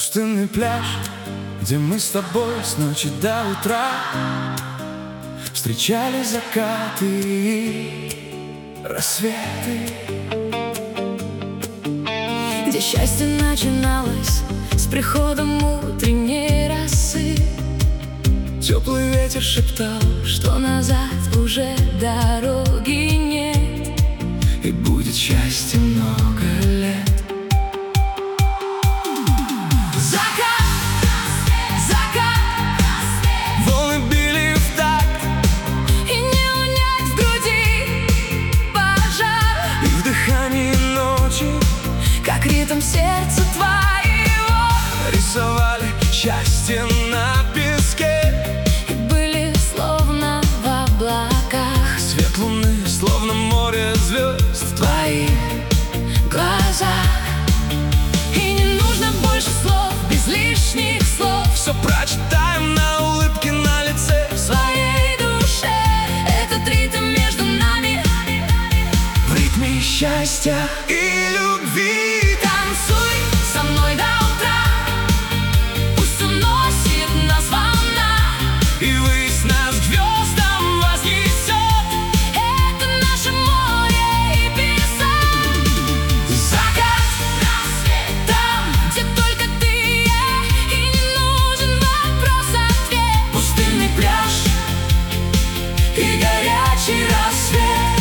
Пустынный пляж, где мы с тобой с ночи до утра встречали закаты и рассветы, где счастье начиналось с приходом утренней росы. Теплый ветер шептал, что назад уже дороги нет, и будет счастье много лет. Волны били в такт, и не унять в груди пожар, и в дыхании ночи, как ритм сердца твоего, рисовали счастье на песке. и были словно в облаках Свет луны, словно море звезд в твоих глазах. И не нужно больше слов, без лишних слов, все прочитаем на улыбке на лице. в своей душе этот ритм между нами, В ритме счастья и любви. танцуй со мной до утра, пусть уносит нас волна, И высь нас к звездам вознесет. это наше море и песок. Закат, Там, где только ты и я, и не нужен вопрос-ответ. пустынный пляж и горячий рассвет.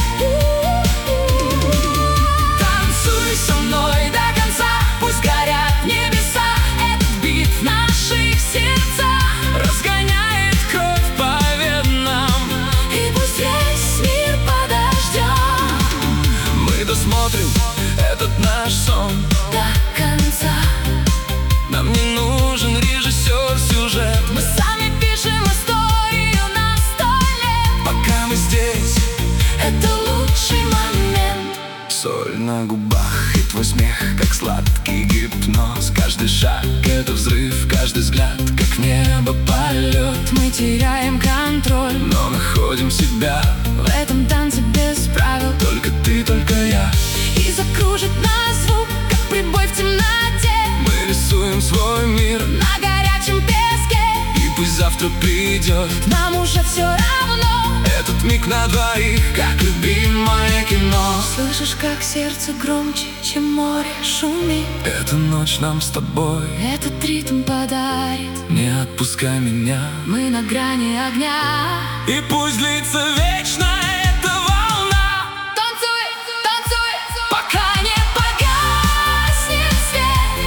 Танцуй со мной до конца, пусть горят небеса. Этот бит в наших сердцах Разгоняет кровь по венам. и пусть весь мир подождет Мы досмотрим этот наш сон. до конца. Нам не нужен режиссер, сюжет. Мы сами пишем историю на 100 лет. Пока мы здесь, Это лучший момент. соль на губах и твой смех, как сладкий гипноз. Каждый шаг — это взрыв, каждый взгляд, как в небо полет. Мы теряем контроль Но находим себя, в этом танце без правил, только ты, только я. и закружит нас звук, как прибой в темноте, Мы рисуем свой мир, на горячем песке. и пусть завтра придет Нам уже все равно. этот миг на двоих, как любимое кино. Слышишь, как сердце громче, чем море шумит. Эта ночь нам с тобой, Этот ритм подарит. не отпускай меня. Мы на грани огня. И пусть длится вечно эта волна, Танцуй, танцуй, пока не погаснет свет.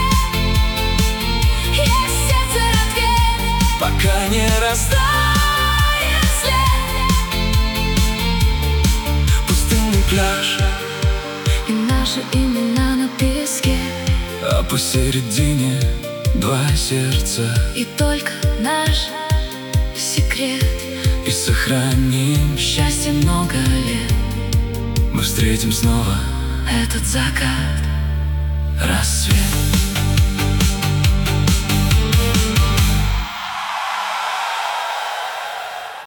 Есть сердце ответ, пока не тает след. пустынный пляж, И наши имена на песке, а посередине два сердца. и только наш секрет. И сохраним, Счастье много лет. мы встретим снова Этот закат, рассвет.